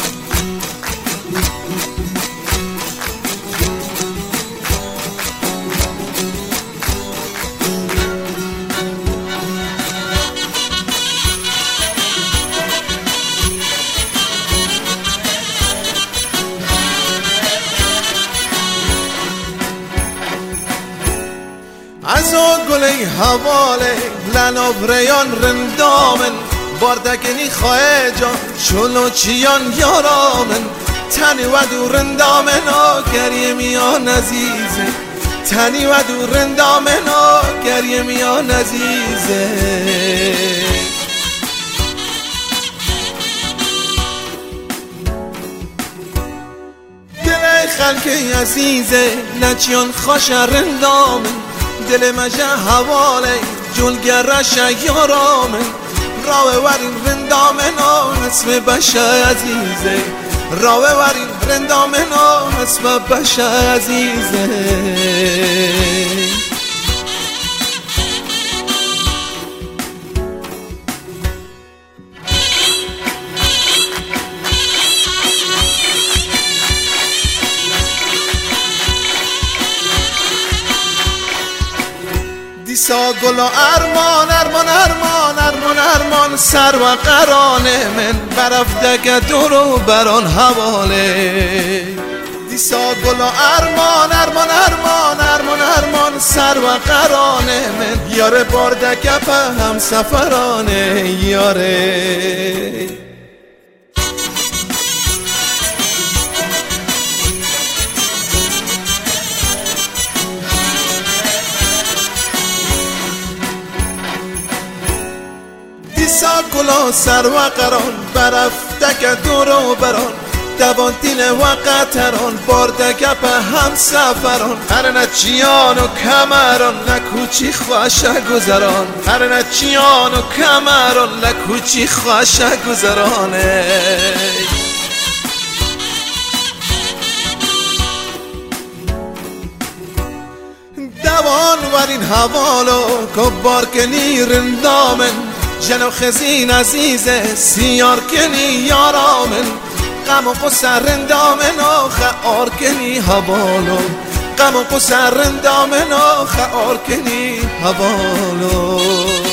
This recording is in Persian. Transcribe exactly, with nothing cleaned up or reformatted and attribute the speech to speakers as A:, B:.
A: از او گلی حواله لناب ریان رندامن باردگنی خواه جان چلو چیان یارامن تنی و دو رندامن گریه میان عزیزه تنی و دو رندامن گریه میان عزیزه دل خلک عزیزه نچیان خوش رندامن دل مجه حواله جلگرش یارامن راوه ورین رندامن اسم بشه عزیزه راوه ورین رندامن اسم بشه عزیزه دیسا گل و ارمان ارمان ارمان ارمان ارمان سر و قرانه من برفته دورو بران حواله دیسا گل و ارمان ارمان ارمان ارمان ارمان سر و قرانه من یاره باردک په هم سفرانه یاره دیسا گلا سر و قران برفته که دورو بران دوان دیل و قطران باردگه به هم سفران هر نچیان و کمران لکوچی خوشه گذران هر نچیان و کمران لکوچی خوشه گذرانه دوان ورین حوالو کبار کنی رندامن جنو خزین عزیزه سیار کنی یارامن غم و قصر رندامن و خعار کنی حوالو غم و قصر رندامن و خعار کنی حوالو